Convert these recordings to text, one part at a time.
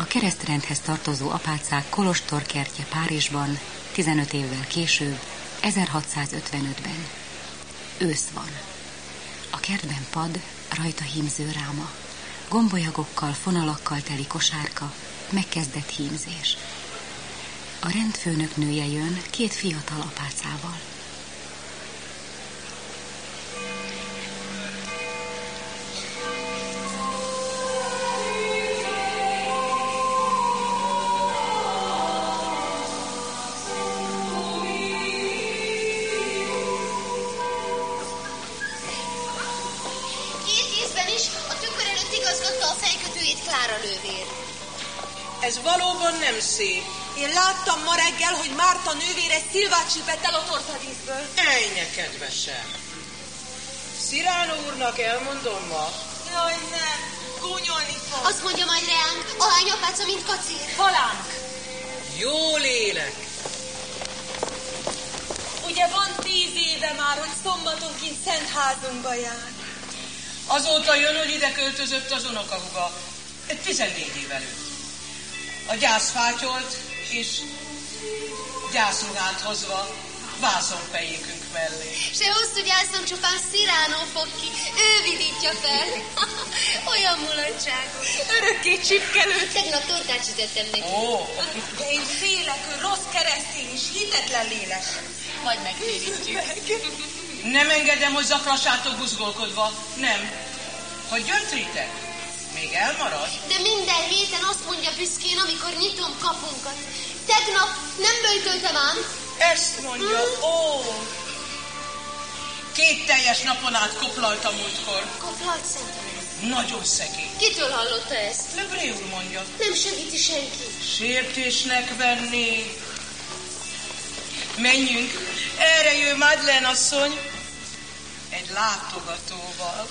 A keresztrendhez tartozó apácák kolostorkertje Párizsban 15 évvel később, 1655-ben. Ősz van. A kertben pad, rajta hímző ráma. Gombolyagokkal, fonalakkal teli kosárka, megkezdett hímzés. A rendfőnök nője jön 2 fiatal apácával. Ez valóban nem szép. Én láttam ma reggel, hogy Márta nővére szilvát csípett el a tortadíszből. Ejnye, kedvesem! Cyrano úrnak elmondom ma? Jaj, nem. Gúnyolni fog. Azt mondja majd reánk, ahány apáca, mint kacér. Halánk. Jó lélek! Ugye van 10 éve már, hogy szombatonként szent házunkba jár. Azóta jön, hogy ide költözött az unokahuga. 14 év előtt. A gyász fátyolt, és gyászruhát hozva vászonfejékünk mellé. Se hosszú gyászon csupán Cyrano fog ki, ő vidítja fel. Olyan mulatságos. Örökké csipkelő. Tegnap tortát sütöttem neki. Ó! De én félek, ő rossz keresztény és hitetlen lélek. Majd megtérítjük. Nem engedem, hogy zaklassátok buzgolkodva. Nem. Hogy gyöntritek? Még elmarad? De minden héten azt mondja büszkén, amikor nyitom kapunkat. Tegnap nem böjtöltem ám. Ezt mondja, ó! 2 teljes napon át koplalta múltkor. Koplalt szent. Nagyon szegény. Kitől hallotta ezt? Lebré úr mondja. Nem segíti senki. Sértésnek venni. Menjünk. Erre jön Madeleine asszony. Egy látogatóval.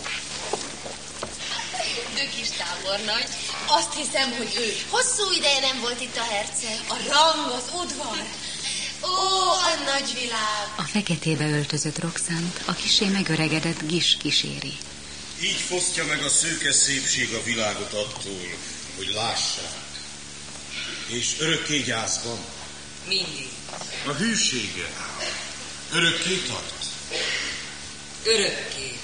Dökis tábornagy. Azt hiszem, hogy ő. Hosszú ideje nem volt itt a herceg. A rang, az udvar. Ó, a nagyvilág. A feketébe öltözött Roxant a kissé megöregedett Gis kíséri. Így fosztja meg a szőke szépség a világot attól, hogy lássák. És örökké gyászban. Mindig. A hűsége örökké tart. Örökké.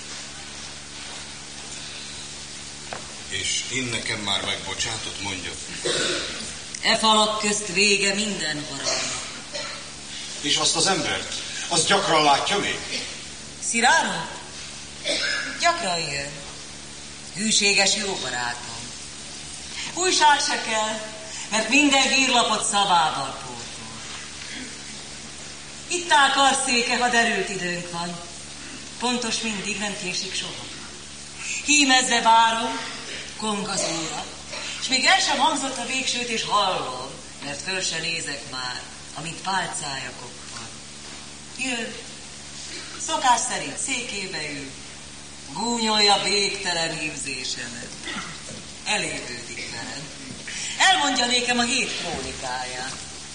És én nekem már megbocsátott, mondja. E falak közt vége minden parancsnak. És azt az embert, az gyakran látja még? Cyrano? Gyakran jön. Hűséges jó barátom. Újság se kell, mert minden hírlapot szavával pótol. Itt áll karszéke, ha derült időnk van. Pontos mindig, nem késik soha. Hímezve várom, kong az óra, és még el sem hangzott a végsőt, és hallom, mert föl se nézek már, amint pálcája koppan. Jön, szokás szerint székébe ül, gúnyolja végtelen hívzésemet. Elégődik velem. Elmondja nékem a hét krónikáját.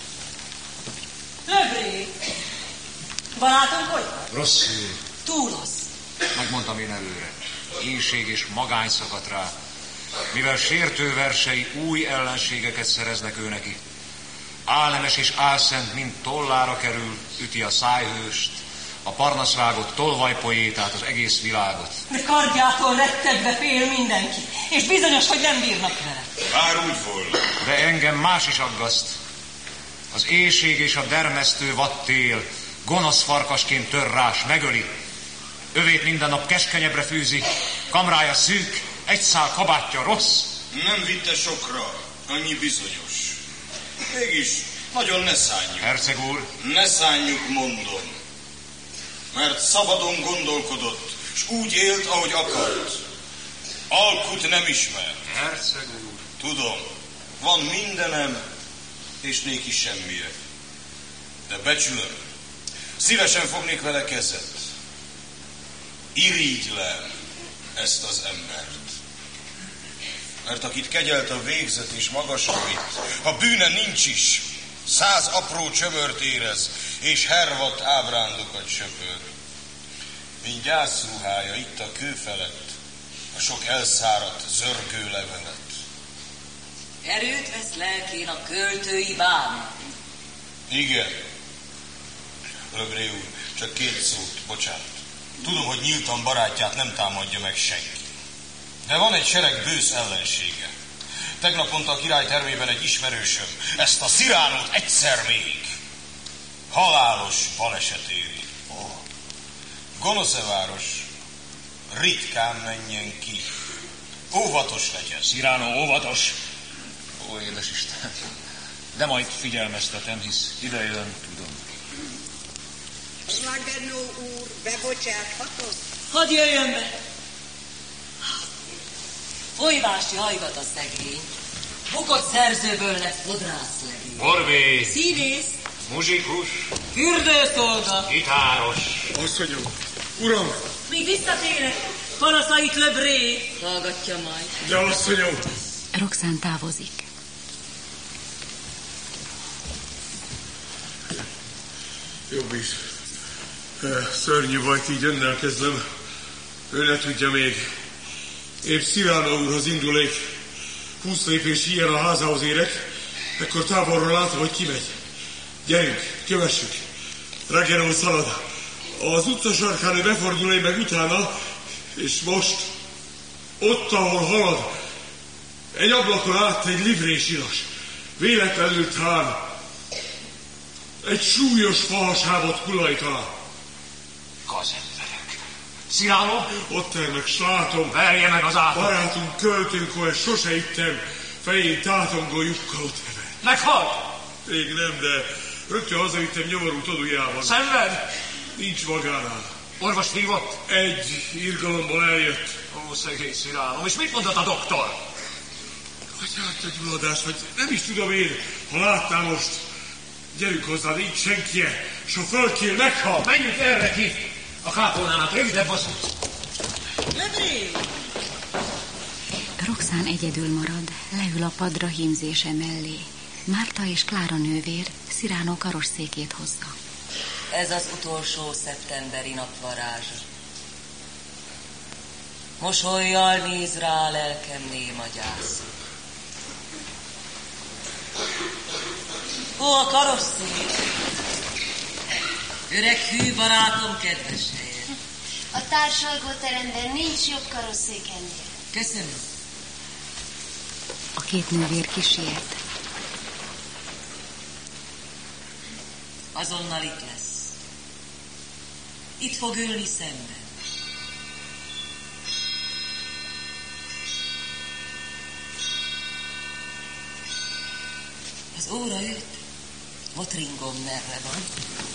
Lebré! Barátunk hogy van? Rosszul. Túl rossz. Megmondtam én előre. Éhség és magány szakadt rá, mivel sértő versei új ellenségeket szereznek ő neki. Álnemes és álszent mind tollára kerül, üti a szájhőst, a parnaszrágot, tolvajpoétát, az egész világot. De kardjától rettegve fél mindenki, és bizonyos, hogy nem bírnak vele. Bár úgy volna. De engem más is aggaszt. Az éhség és a dermesztő vadtél gonosz farkasként tör rás, megöli. Övét minden nap keskenyebbre fűzi, kamrája szűk, egy szál kabátja rossz. Nem vitte sokra, annyi bizonyos. Mégis nagyon ne szánjuk. Herceg úr. Ne szánjuk, mondom. Mert szabadon gondolkodott, s úgy élt, ahogy akart. Alkut nem ismer. Herceg úr. Tudom, van mindenem, és néki semmije. De becsülöm, szívesen fognék vele kezet. Irigylem ezt az embert. Mert akit kegyelt a végzet és magasra vitt, ha bűne nincs is, 100 apró csömört érez, és hervadt ábrándokat söpör. Mint gyászruhája itt a kő felett, a sok elszáradt, zörgő levelet. Erőt vesz lelkén a költői bánat. Igen. Legré úr, csak 2 szót, bocsánat. Tudom, hogy nyíltan barátját nem támadja meg senki. De van egy sereg bősz ellensége. Tegnap mondta a király termében egy ismerősöm, ezt a Cyránót egyszer még halálos baleset éri. Gonosz város, ritkán menjen ki. Óvatos legyen. Cyránó óvatos. Ó, édesisten. De majd figyelmeztetem, hisz ide jön, tudom. Ragenó úr, bebocsáthatott? Hadd jöjjön be! Folyvási hajgat a szegény. Bukott szerzőből lesz fodrász legény. Borbély. Színész. Muzsikus. Fürdőszolga. Gitáros. Asszonyom, uram! Míg visszatérek, panaszait Lebré hallgatja majd. De asszonyom! Roxane távozik. Jobb is. Szörnyű bajt, így önnel kezdem. Ő ne tudja még. Épp Cyránó úrhoz indulék. 20 lépés ilyen a házához érek, ekkor távolról látom, hogy kimegy. Gyerünk, kövessük. Ragenó szalad. Az utca sarkán ő befordul, én meg utána, és most ott, ahol halad, egy ablakon át egy livrésíras. Véletlenül tán egy súlyos falságot kullajt alá. Gazemberek. Cyránó? Ott termek, s látom. Verje meg az átot. Barátunk, költőnk, olyan sose ittem, fején tátongó lyukkal ott hever. Meghalt? Még nem, de rögtön hazavittem nyomorú todujában. Szenved? Nincs magánál. Orvost hívott? Egy irgalomból eljött. Ó, szegény Cyránó. És mit mondott a doktor? Hogy hát a gyulladás, vagy nem is tudom én, ha látnám most. Gyerünk hozzá, nincs senkie, s ha fölkél, meghal. Menjünk erre ki. A kápolnának rövidebb az út. Lebré! Roxane egyedül marad, leül a padra hímzése mellé. Márta és Klára nővér Cyránó karosszékét hozza. Ez az utolsó szeptemberi napvarázsa. Mosollyal néz rá lelkem néma gyászol. Ó, a karosszék! Öreg hű barátom kedves helyen. A társalgóteremben nincs jobb karosszék ennél. Köszönöm. A 2 nővér kísért. Azonnal itt lesz. Itt fog ülni szemben. Az óra üt, Motringom merre van.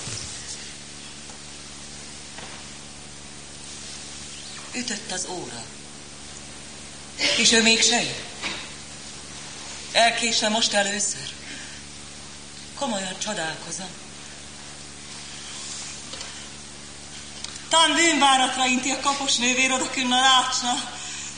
Ütött az óra. És ő mégsem jön. Elkésve most először. Komolyan csodálkozom. Tán bűnbánatra inti a kapos nővér odakünn a rácsna.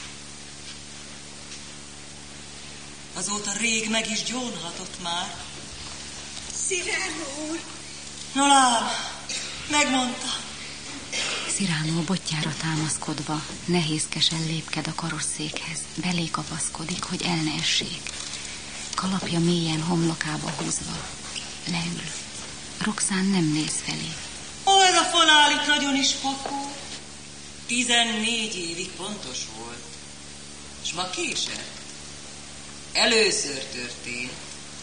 Azóta rég meg is gyónhatott már. Cyránó úr! No lám, megmondta. Cyránó botjára támaszkodva nehézkesen lépked a karosszékhez. Belé kapaszkodik, hogy el ne essék. Kalapja mélyen homlokába húzva. Leül. Roxane nem néz felé. Ó, ez a fonál itt nagyon is fakó. 14 évig pontos volt. S ma késett. Először történt.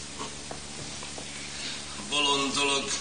Bolond dolog.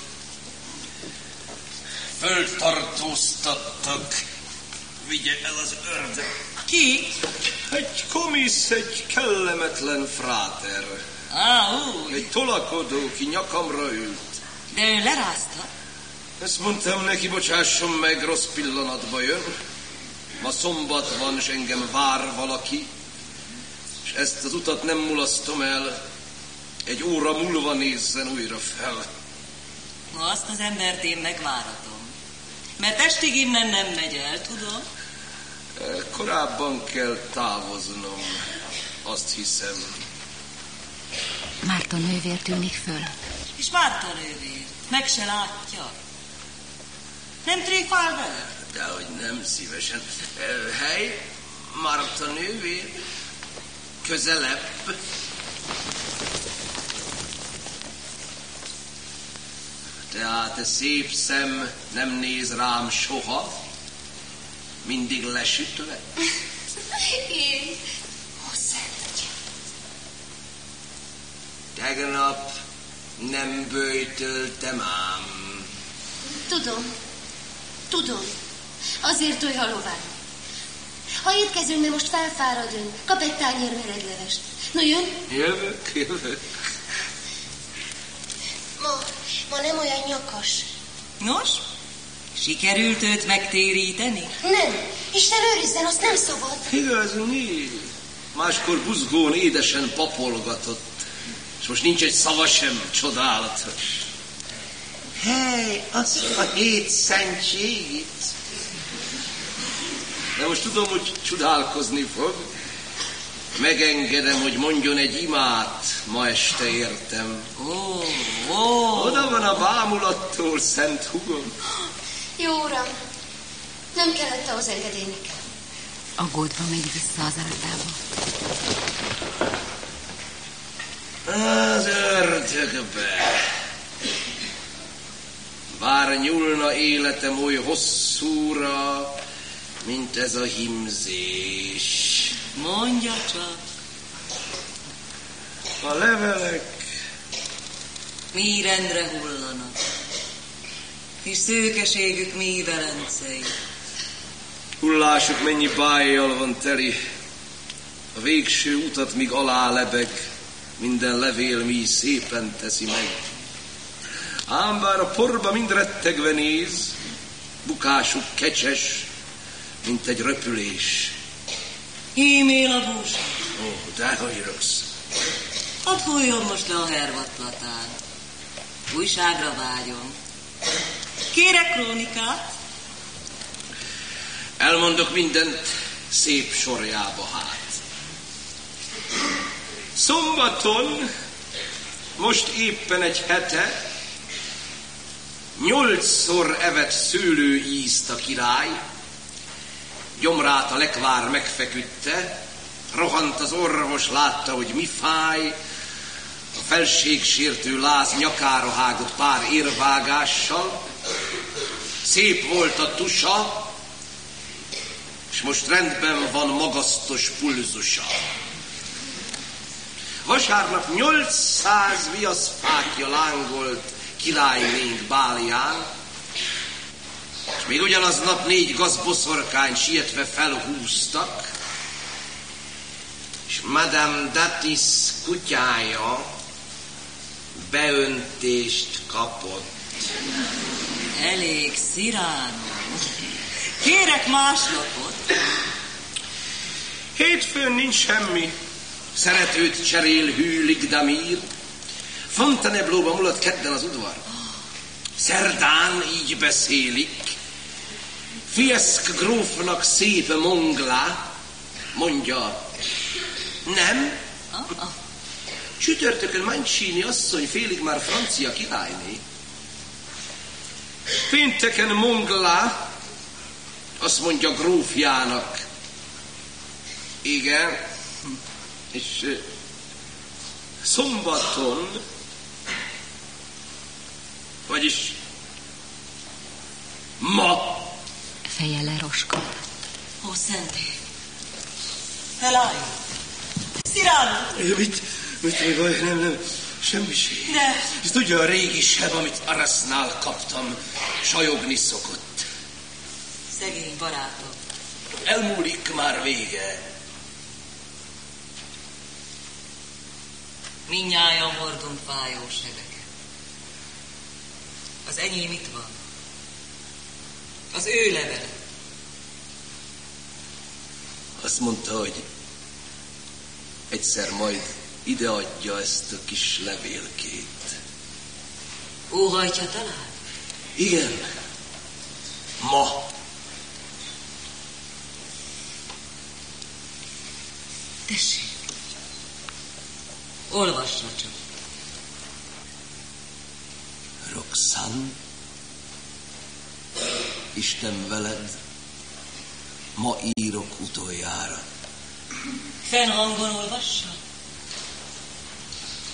Föltartóztattak. Vigye el az ördög. Ki? Egy komisz, egy kellemetlen fráter. Úgy. Egy tolakodó, ki nyakamra ült. De ő lerázta. Ezt mondtam neki, bocsásson meg, rossz pillanatba jön. Ma szombat van, és engem vár valaki, és ezt az utat nem mulasztom el. Egy óra múlva nézzen újra fel. Na, azt az embert én megváratom. Mert estig innen nem megy el, tudom? Korábban kell távoznom, azt hiszem. Márta nővér tűnik föl. És Márta nővér, meg se látja. Nem tréfál vele? Dehogy nem, szívesen. Hely, Márta nővér, közelebb. Tehát a szép szem nem néz rám soha? Mindig lesütve? Én. Ó, szent. Tegnap nem böjtöltem ám. Tudom. Azért oly halován. Ha étkezünk, mert most felfáradunk, kap egy tányér mereglevest. No, jön? Jövök. Ma nem olyan nyakas. Nos, sikerült őt megtéríteni? Nem. Isten őrizzen, azt nem szabad. Igaz, mi? Máskor buzgón édesen papolgatott, és most nincs egy szava sem, csodálatos. Hely, az a 7 szentségit. De most tudom, hogy csodálkozni fog. Megengedem, hogy mondjon egy imát ma este értem. Oda van a bámulattól, szent hugom. Jó, uram. Nem kellett ahhoz engedély nekem. Aggódva megy vissza az árdába. Az ördögbe. Bár nyúlna életem oly hosszúra, mint ez a himzés. Mondja csak. A levelek mi rendre hullanak, és szőkeségük mi velencei. Hullásuk mennyi bájjal van teli, a végső utat míg alá lebeg, minden levél mi szépen teszi meg. Ám bár a porba mind rettegve néz, bukásuk kecses, mint egy röpülés. Hímél a búság. Ó, dehogy rögsz. Hadd fújjon most le a hervatlatán. Újságra vágyom. Kérek krónikát? Elmondok mindent szép sorjába hát. Szombaton, most éppen egy hete, 8-szor evett szőlőízt a király, gyomrát a lekvár megfeküdte, rohant az orvos, látta, hogy mi fáj, a felségsértő láz nyakára hágott pár érvágással, szép volt a tusa, és most rendben van magasztos pulzusa. Vasárnap 800 viaszfákja lángolt királynénk bálján, és még ugyanaznap 4 gazboszorkány sietve felhúztak, és Madame Datis kutyája beöntést kapott. Elég, Cyrano. Kérek másnapot. Hétfőn nincs semmi. Szeretőt cserél hű Ligdamír. Fontainebleau-ban mulat kedden az udvar. Szerdán így beszélik. Fieszk grófnak szép Monglá mondja, nem? Csütörtökön Mancini asszony félig már francia királyné. Pénteken Monglá azt mondja grófjának, igen, és szombaton, vagyis ma. Feje leroskad. Ó, szentély! Elállj! Cyrano! Mit baj? Nem, semmiség. De... Ez tudja, a régi seb, amit Arasznál kaptam, sajogni szokott. Szegény barátom. Elmúlik már vége. Mindnyájan hordunk fájó sebeket. Az enyém itt van. Az ő levele. Azt mondta, hogy egyszer majd ideadja ezt a kis levélkét. Óhajtja talán? Igen. Ma. Tessék. Olvassa csak. Roxanne, Isten veled, ma írok utoljára. Fennhangon olvassa?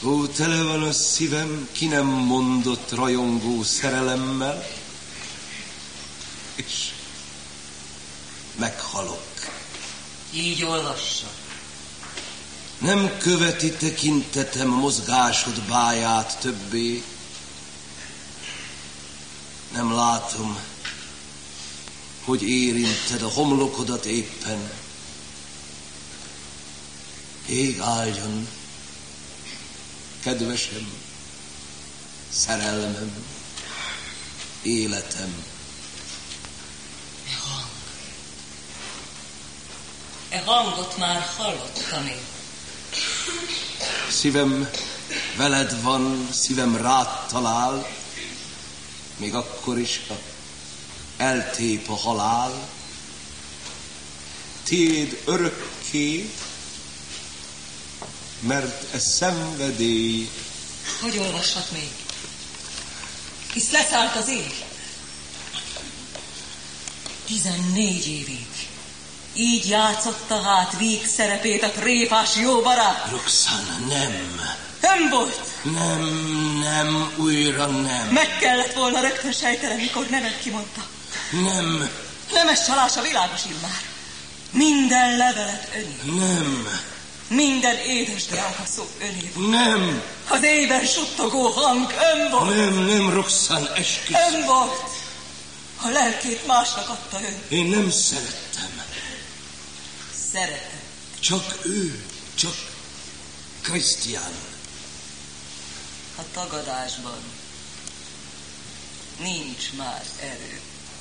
Ó, tele van a szívem, ki nem mondott rajongó szerelemmel, és meghalok. Így olvassa. Nem követi tekintetem mozgásod báját többé. Nem látom, hogy érinted a homlokodat éppen. Ég áldjon, kedvesem, szerelmem, életem. E hangot már hallottam én. Szívem veled van, szívem rád talál, még akkor is, ha eltép a halál. Tiéd örökké, mert ez szenvedély. Hogy olvashat még? Hisz leszállt az ég. 14 évig. Így játszotta hát víg szerepét a tréfás jó barát. Roxana, nem. Nem volt. Nem, újra nem. Meg kellett volna rögtön sejtenem, mikor nevet kimondta. Nem. Nemes csalása világos immár. Minden levelet öné. Nem. Minden édes drága szó öné volt. Nem. Az éjben suttogó hang ön volt. Nem, Roxana, esküszöm. Ön volt. A lelkét másnak adta ön. Én nem szerettem. Szeretem. Csak ő, csak Krisztián. A tagadásban nincs már erő.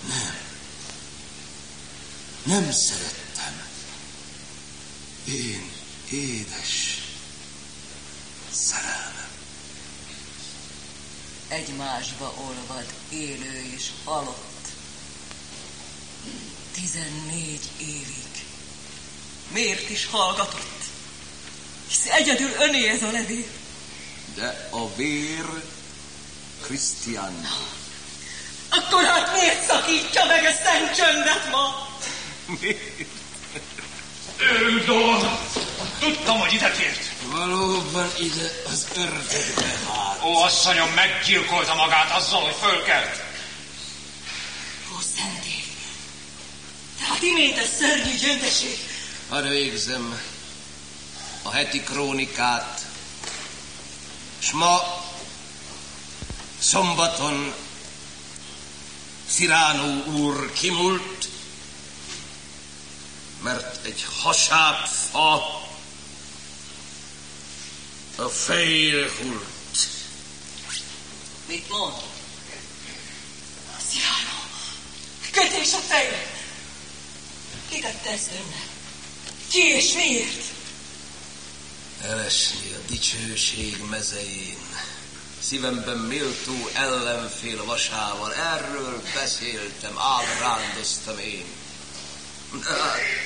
Nem szerettem. Én édes szerelmem. Egymásba olvad élő és halott. 14 évig. Miért is hallgatott? Hisz egyedül öné ez a levél. De a vér Krisztián. Akkor hát miért szakítja meg a szent csöndet ma? Miért? Őrült dolog! Tudtam, hogy ide tért. Valóban ide az ördögbe várt. Ó, asszonyom, meggyilkolta magát azzal, hogy fölkelt. Ó, szentély! Tehát imént ez szörnyű gyöngesség. Hadd végzem a heti krónikát, s ma szombaton Cyrano úr kimúlt, mert egy hasábfa a fejére hult. Mit mond? Cyrano, kötés a fejre. Ki tette ezt önnek? Ki és miért? Elesni a dicsőség mezején, szívemben méltó ellenfél vasával, erről beszéltem, ábrándoztam én.